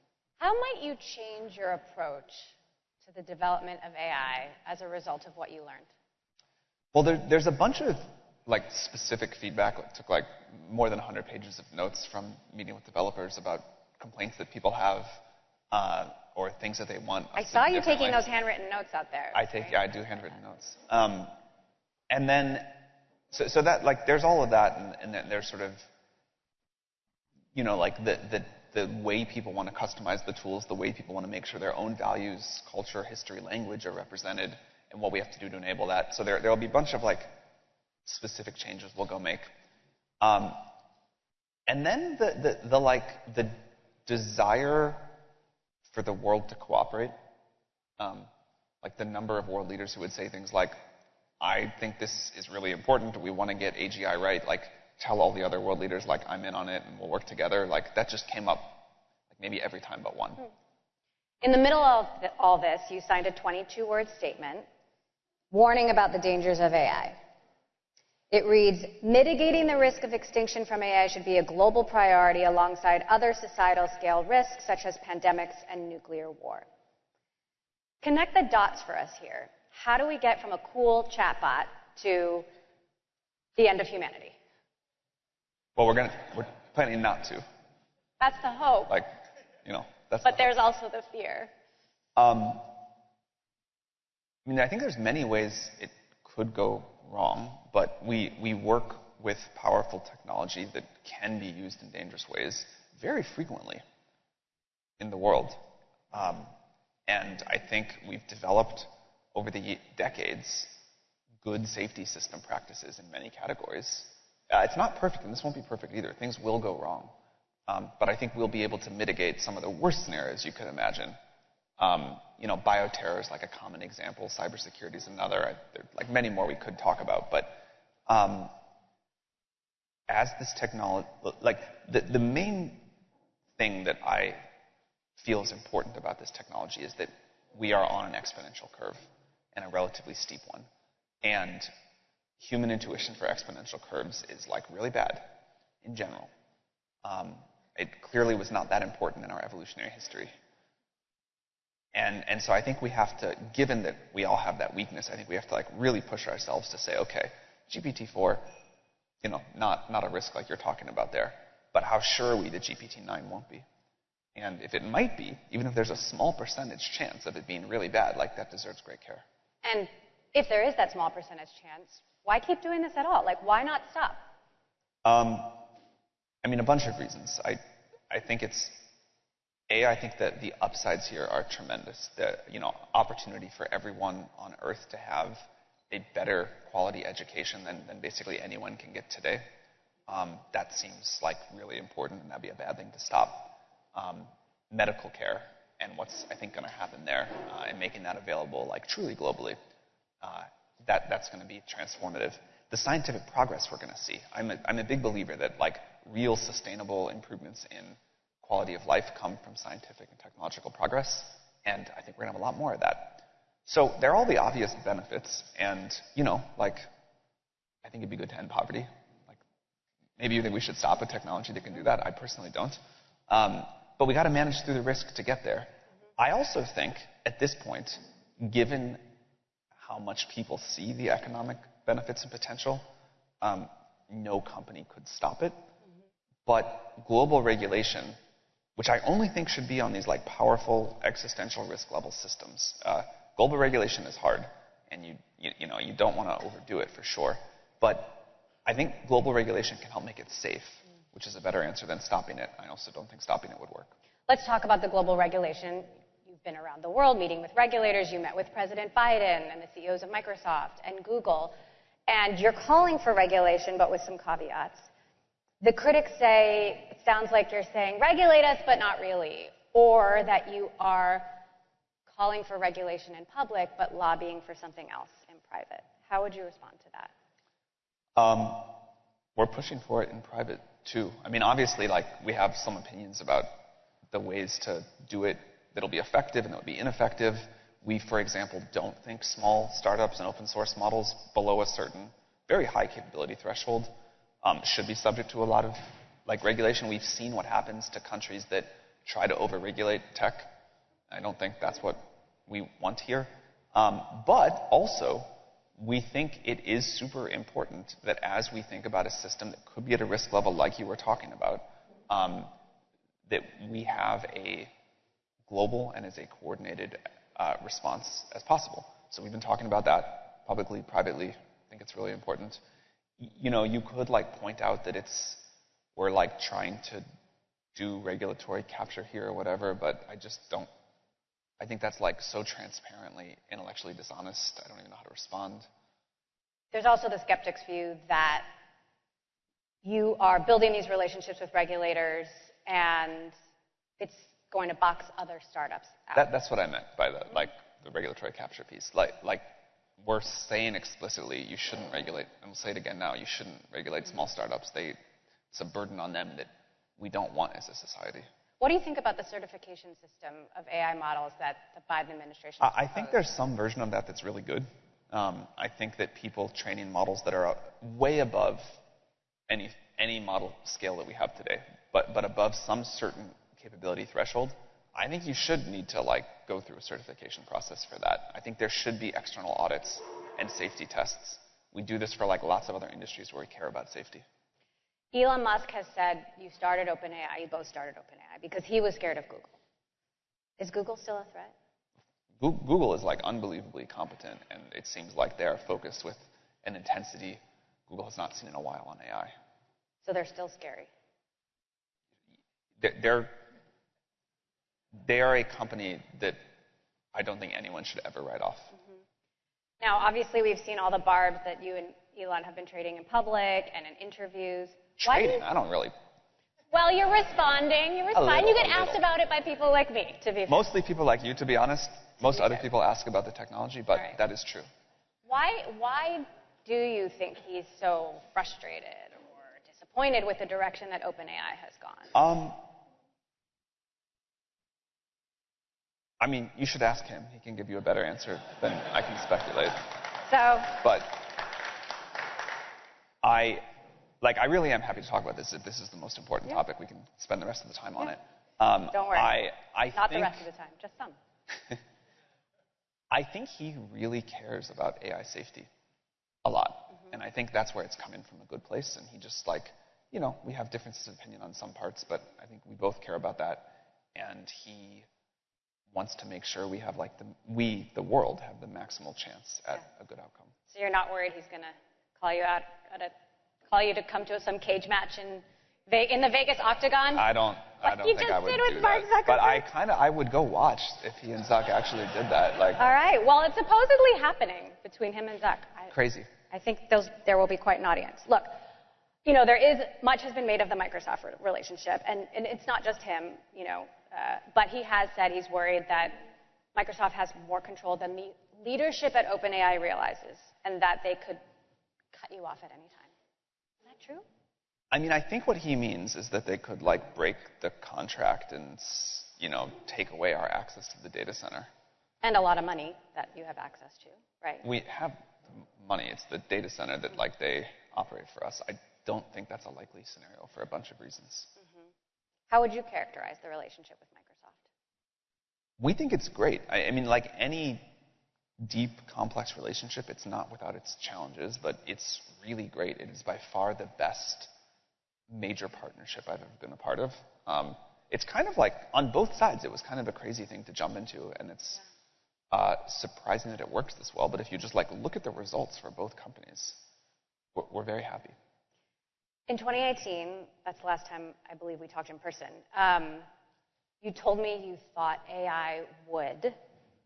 How might you change your approach to the development of A I as a result of what you learned? Well, there, there's a bunch of like specific feedback. It took like more than one hundred pages of notes from meeting with developers about complaints that people have uh, or things that they want. I saw you taking those handwritten notes out there. I take, yeah, I do handwritten notes. Um, and then, so, so that like there's all of that, and, and then there's sort of, you know, like the the the way people want to customize the tools, the way people want to make sure their own values, culture, history, language are represented, and what we have to do to enable that. So there there will be a bunch of like specific changes we'll go make. Um, and then the, the, the like the desire for the world to cooperate, um, like the number of world leaders who would say things like, I think this is really important, we want to get A G I right, like tell all the other world leaders like I'm in on it and we'll work together, like that just came up like maybe every time but one. In the middle of all this, you signed a twenty-two word statement warning about the dangers of A I. It reads, mitigating the risk of extinction from A I should be a global priority alongside other societal scale risks such as pandemics and nuclear war. Connect the dots for us here. How do we get from a cool chatbot to the end of humanity? Well, we're gonna we're planning not to. That's the hope. Like, you know, that's. But the there's hope. also the fear. Um, I mean, I think there's many ways it could go wrong, but we we work with powerful technology that can be used in dangerous ways very frequently in the world. Um, and I think we've developed over the decades good safety system practices in many categories. Uh, it's not perfect, and this won't be perfect either. Things will go wrong. Um, but I think we'll be able to mitigate some of the worst scenarios you could imagine. Um, you know, bioterror is like a common example. Cybersecurity is another. I, there are like many more we could talk about. But um, as this technology, like the, the main thing that I feel is important about this technology is that we are on an exponential curve and a relatively steep one. And human intuition for exponential curves is like really bad in general. Um, it clearly was not that important in our evolutionary history. And, and so I think we have to, given that we all have that weakness, I think we have to like really push ourselves to say, okay, G P T four, you know, not, not a risk like you're talking about there, but how sure are we that G P T nine won't be? And if it might be, even if there's a small percentage chance of it being really bad, like that deserves great care. And if there is that small percentage chance, why keep doing this at all? Like, why not stop? Um, I mean, a bunch of reasons. I, I think it's, A, I think that the upsides here are tremendous. The, you know, opportunity for everyone on Earth to have a better quality education than, than basically anyone can get today. Um, that seems like really important, and that'd be a bad thing to stop. Um, medical care and what's, I think, going to happen there uh, and making that available, like, truly globally, uh, that, that's going to be transformative. The scientific progress we're going to see. I'm a, I'm a big believer that, like, real sustainable improvements in quality of life come from scientific and technological progress, and I think we're going to have a lot more of that. So there are all the obvious benefits, and, you know, like, I think it'd be good to end poverty. Like, maybe you think we should stop a technology that can do that. I personally don't. Um, but we got to manage through the risk to get there. I also think, at this point, given how much people see the economic benefits and potential, um, no company could stop it. Mm-hmm. But global regulation, which I only think should be on these like powerful existential risk level systems. Uh, global regulation is hard, and you, you you know you don't want to overdo it for sure. But I think global regulation can help make it safe, mm. which is a better answer than stopping it. I also don't think stopping it would work. Let's talk about the global regulation. You've been around the world meeting with regulators. You met with President Biden and the C E Os of Microsoft and Google, and you're calling for regulation, but with some caveats. The critics say, it sounds like you're saying, regulate us, but not really, or that you are calling for regulation in public, but lobbying for something else in private. How would you respond to that? Um, we're pushing for it in private, too. I mean, obviously, like, we have some opinions about the ways to do it that'll be effective and that would be ineffective. We, for example, don't think small startups and open source models below a certain very high capability threshold Um, should be subject to a lot of like regulation. We've seen what happens to countries that try to over-regulate tech. I don't think that's what we want here. Um, but also, we think it is super important that as we think about a system that could be at a risk level like you were talking about, um, that we have a global and as a coordinated uh, response as possible. So we've been talking about that publicly, privately. I think it's really important. Y- you know, you could like point out that it's we're like trying to do regulatory capture here or whatever, but I just don't. I think that's like so transparently intellectually dishonest. I don't even know how to respond. There's also the skeptic's view that you are building these relationships with regulators and it's going to box other startups out. That, that's what I meant by the like the regulatory capture piece. Like like we're saying explicitly you shouldn't regulate, and we'll say it again now, you shouldn't regulate small startups. They it's a burden on them that we don't want as a society. What do you think about the certification system of A I models that the Biden administration I, proposed? I think there's some version of that that's really good. Um, I think that people training models that are way above any any model scale that we have today, but but above some certain capability threshold, I think you should need to like go through a certification process for that. I think there should be external audits and safety tests. We do this for like lots of other industries where we care about safety. Elon Musk has said you started OpenAI, you both started OpenAI, because he was scared of Google. Is Google still a threat? Google is like unbelievably competent, and it seems like they're focused with an intensity Google has not seen in a while on A I. So they're still scary. They're, they're they are a company that I don't think anyone should ever write off. Mm-hmm. Now, obviously, we've seen all the barbs that you and Elon have been trading in public and in interviews. Trading? You... I don't really. Well, you're responding. You're responding. You get asked about it by people like me, to be fair. Mostly people like you, to be honest. Most other people ask about the technology, but right. That is true. Why, why do you think he's so frustrated or disappointed with the direction that OpenAI has gone? Um, I mean, you should ask him. He can give you a better answer than I can speculate. So. But I, like, I really am happy to talk about this. If this is the most important yeah. topic, we can spend the rest of the time yeah. on it. Um, Don't worry. I, I Not think, the rest of the time, just some. I think he really cares about A I safety a lot. Mm-hmm. And I think that's where it's coming from a good place. And he just like, you know, we have differences of opinion on some parts, but I think we both care about that. And he wants to make sure we have like the, we, the world, have the maximal chance at yeah. a good outcome. So you're not worried he's going to call you out, at a, call you to come to some cage match in in the Vegas Octagon? I don't. I don't you think just I would did do with that. Mark Zuckerberg. But I kind of, I would go watch if he and Zuck actually did that. Like. All right. Well, it's supposedly happening between him and Zuck. I, Crazy. I think those there will be quite an audience. Look, you know, there is much has been made of the Microsoft re- relationship, and, and it's not just him, you know, uh, but he has said he's worried that Microsoft has more control than the leadership at OpenAI realizes, and that they could cut you off at any time. Is that true? I mean, I think what he means is that they could, like, break the contract and, you know, take away our access to the data center. And a lot of money that you have access to, right? We have money. It's the data center that, like, they operate for us. I don't think that's a likely scenario for a bunch of reasons. Mm-hmm. How would you characterize the relationship with Microsoft? We think it's great. I, I mean, like any deep, complex relationship, it's not without its challenges, but it's really great. It is by far the best major partnership I've ever been a part of. Um, it's kind of like, on both sides, it was kind of a crazy thing to jump into, and it's uh, surprising that it works this well. But if you just like look at the results for both companies, we're, we're very happy. In twenty eighteen, that's the last time I believe we talked in person, um, you told me you thought A I would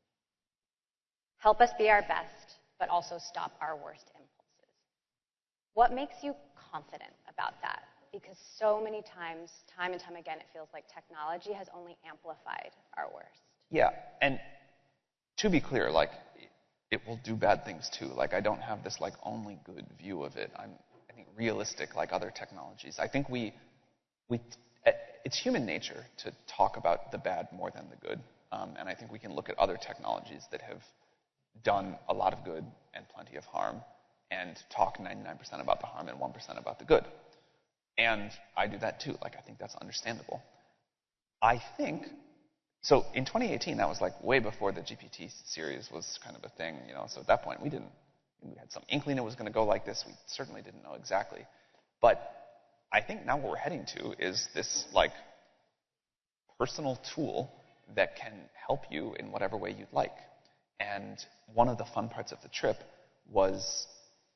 help us be our best, but also stop our worst impulses. What makes you confident about that? Because so many times, time and time again, it feels like technology has only amplified our worst. Yeah, and to be clear, like, it will do bad things too. Like, I don't have this, like, only good view of it. I'm, I think, realistic like other technologies. I think we, we, it's human nature to talk about the bad more than the good. Um, and I think we can look at other technologies that have done a lot of good and plenty of harm and talk ninety-nine percent about the harm and one percent about the good. And I do that too. Like, I think that's understandable. I think, so in twenty eighteen, that was like way before the G P T series was kind of a thing, you know, so at that point we didn't, we had some inkling it was going to go like this. We certainly didn't know exactly. But I think now what we're heading to is this like personal tool that can help you in whatever way you'd like. And one of the fun parts of the trip was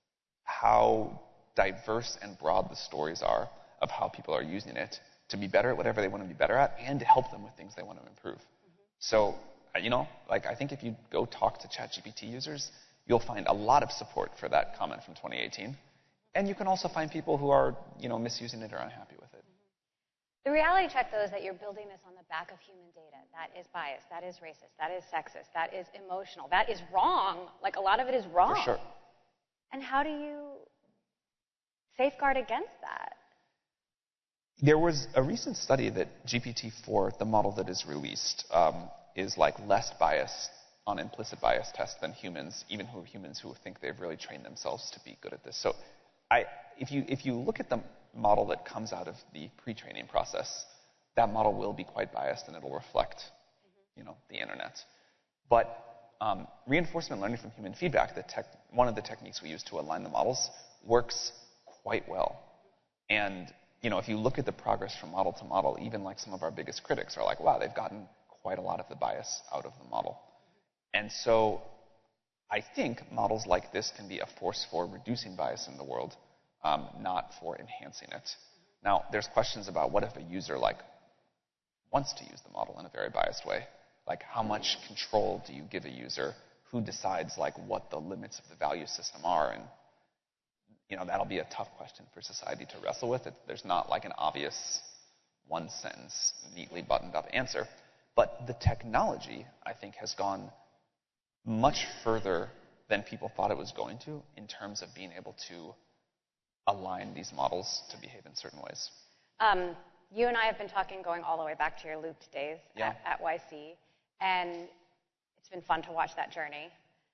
how diverse and broad the stories are of how people are using it to be better at whatever they want to be better at and to help them with things they want to improve. Mm-hmm. So, you know, like I think if you go talk to ChatGPT users, you'll find a lot of support for that comment from twenty eighteen. And you can also find people who are, you know, misusing it or unhappy with it. The reality check, though, is that you're building this on the back of human data. That is biased. That is racist. That is sexist. That is emotional. That is wrong. Like, a lot of it is wrong. For sure. And how do you safeguard against that? There was a recent study that G P T four, the model that is released, um, is like less biased on implicit bias tests than humans, even who humans who think they've really trained themselves to be good at this. So I, if you if you look at the model that comes out of the pre-training process, that model will be quite biased and it'll reflect, mm-hmm. you know, the internet. But um, reinforcement learning from human feedback, the tech, one of the techniques we use to align the models, works quite well. And you know, if you look at the progress from model to model, even like some of our biggest critics are like, wow, they've gotten quite a lot of the bias out of the model. And so I think models like this can be a force for reducing bias in the world, um, not for enhancing it. Now, there's questions about what if a user like wants to use the model in a very biased way? Like, how much control do you give a user? Who decides like what the limits of the value system are? And you know, that'll be a tough question for society to wrestle with. It, there's not like an obvious one sentence, neatly buttoned up answer. But the technology, I think, has gone much further than people thought it was going to in terms of being able to align these models to behave in certain ways. Um, you and I have been talking going all the way back to your Looped days yeah. at, at Y C, and it's been fun to watch that journey.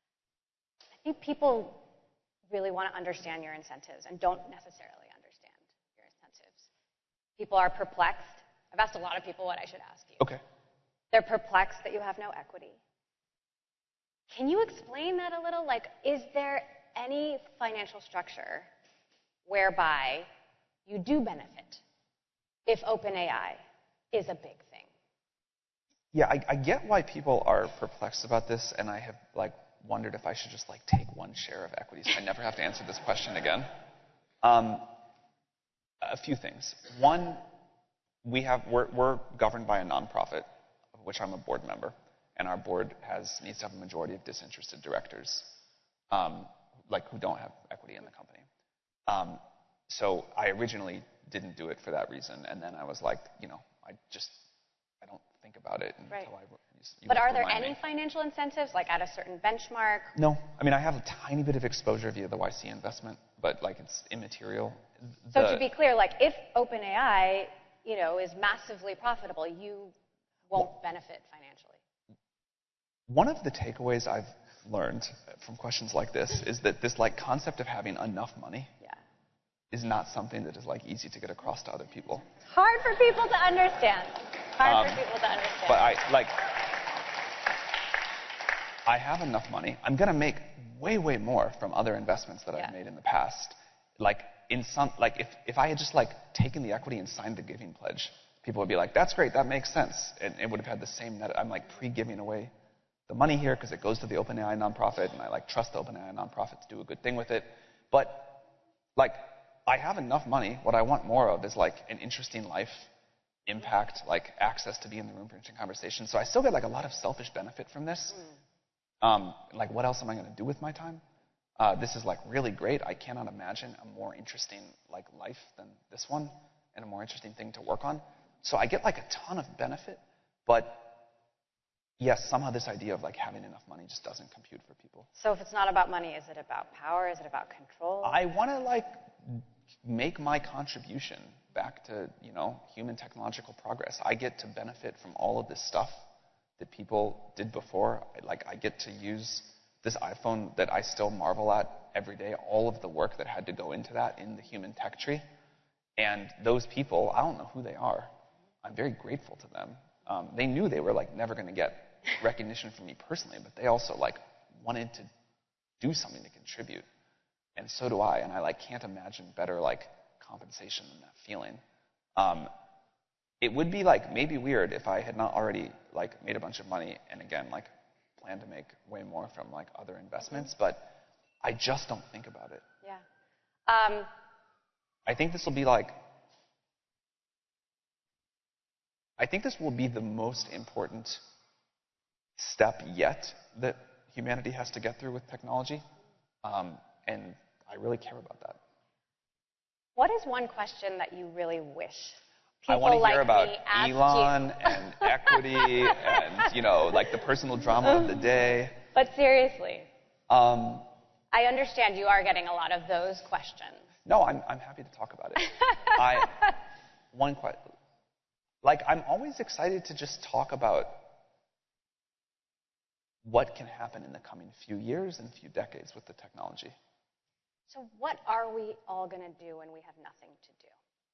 I think people really want to understand your incentives and don't necessarily understand your incentives. People are perplexed. I've asked a lot of people what I should ask you. Okay. They're perplexed that you have no equity. Can you explain that a little? Like, is there any financial structure whereby you do benefit if OpenAI is a big thing? Yeah, I, I get why people are perplexed about this, and I have, like, wondered if I should just like take one share of equity so I never have to answer this question again. Um, a few things. One, we have we're, we're governed by a nonprofit, of which I'm a board member, and our board has needs to have a majority of disinterested directors, um, like who don't have equity in the company. Um, so I originally didn't do it for that reason, and then I was like, you know, I just I don't think about it until right. I. You but are there any me. financial incentives, like at a certain benchmark? No. I mean, I have a tiny bit of exposure via the Y C investment, but like it's immaterial. So the, to be clear, like if OpenAI, you know, is massively profitable, you won't well, benefit financially. One of the takeaways I've learned from questions like this is that this like concept of having enough money yeah. is not something that is like easy to get across to other people. Hard for people to understand. Hard um, for people to understand. But I like. I have enough money. I'm going to make way, way more from other investments that yeah. I've made in the past. Like in some, like if, if I had just like taken the equity and signed the giving pledge, people would be like, "That's great, that makes sense," and it would have had the same net. I'm like pre-giving away the money here because it goes to the OpenAI nonprofit, and I like trust the OpenAI nonprofit to do a good thing with it. But like, I have enough money. What I want more of is like an interesting life, impact, like access to be in the room for interesting conversations. So I still get like a lot of selfish benefit from this. Mm. Um, like, what else am I going to do with my time? Uh, this is, like, really great. I cannot imagine a more interesting, like, life than this one and a more interesting thing to work on. So I get, like, a ton of benefit. But, yes, somehow this idea of, like, having enough money just doesn't compute for people. So if it's not about money, is it about power? Is it about control? I want to, like, make my contribution back to, you know, human technological progress. I get to benefit from all of this stuff that people did before. Like, I get to use this iPhone that I still marvel at every day, all of the work that had to go into that in the human tech tree. And those people, I don't know who they are. I'm very grateful to them. Um, they knew they were like never going to get recognition from me personally, but they also like wanted to do something to contribute, and so do I. And I like can't imagine better like compensation than that feeling. Um, it would be like maybe weird if I had not already like made a bunch of money, and again like plan to make way more from like other investments, but I just don't think about it. Yeah. Um, I think this will be like. I think this will be the most important step yet that humanity has to get through with technology, um, and I really care about that. What is one question that you really wish people I want to like hear about me asked Elon you? and equity and, you know, like the personal drama of the day. But seriously, Um, I understand you are getting a lot of those questions. no, I'm I'm happy to talk about it. I one question. Like, I'm always excited to just talk about what can happen in the coming few years and few decades with the technology. So what are we all going to do when we have nothing to do?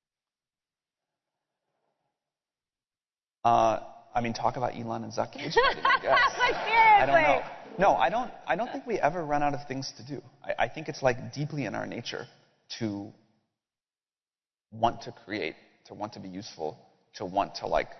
Uh, I mean, talk about Elon and Zuck cage fighting, I guess. Like, seriously. I don't know. No, I don't. I don't think we ever run out of things to do. I, I think it's like deeply in our nature to want to create, to want to be useful, to want to like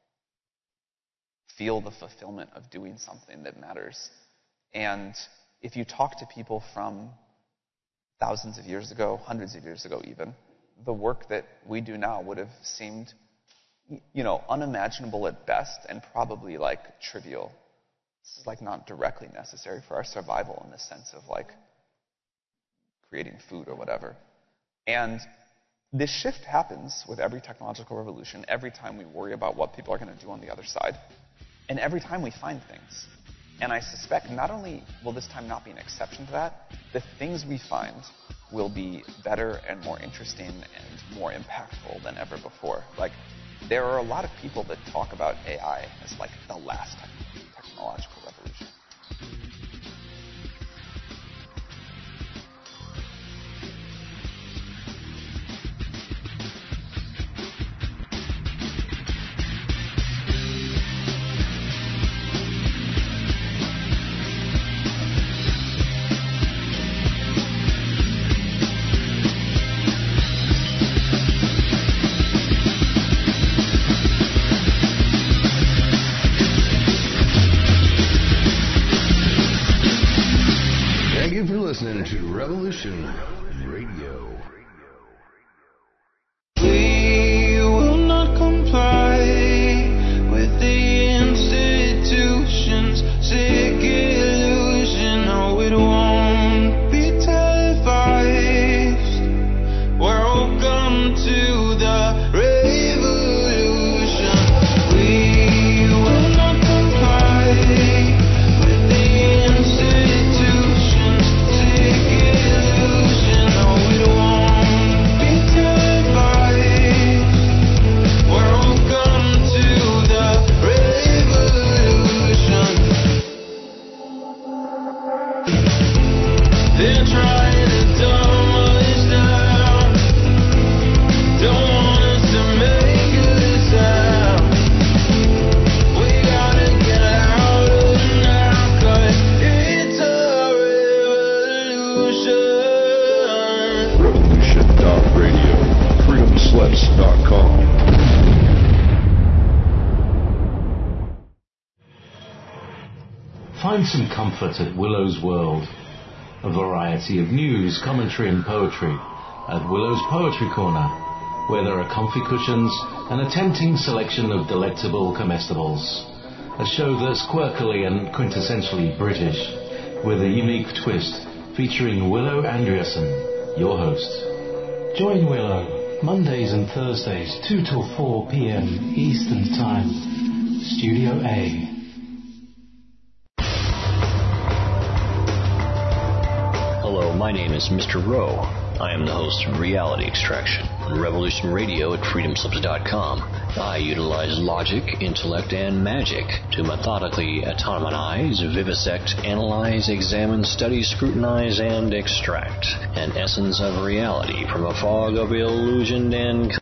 feel the fulfillment of doing something that matters. And if you talk to people from thousands of years ago, hundreds of years ago even, the work that we do now would have seemed, you know, unimaginable at best and probably like trivial. This is like not directly necessary for our survival in the sense of like creating food or whatever. And this shift happens with every technological revolution, every time we worry about what people are going to do on the other side, and every time we find things. And I suspect not only will this time not be an exception to that, the things we find will be better and more interesting and more impactful than ever before. Like, there are a lot of people that talk about A I as like the last te- technological revolution. Listening to Revolution Radio. We will not comply with the institution's sick illusion. No, it won't be televised. Welcome to the revolution. We will not comply with the institution's illusion. No, it won't be televised. Welcome to the revolution. They're trying to dumb us down. Don't want us to make a sound. We gotta get out of now, 'cause it's a revolution. Revolution dot radio. freedom slips dot com. Find some comfort at Willow's World. A variety of news, commentary and poetry at Willow's Poetry Corner, where there are comfy cushions and a tempting selection of delectable comestibles. A show that's quirkily and quintessentially British, with a unique twist featuring Willow Andreasen, your host. Join Willow Mondays and Thursdays, two till four p.m. Eastern Time. Studio A. Hello, my name is Mister Rowe. I am the host of Reality Extraction on Revolution Radio at freedom slips dot com. I utilize logic, intellect, and magic to methodically autonomize, vivisect, analyze, examine, study, scrutinize, and extract an essence of reality from a fog of illusion and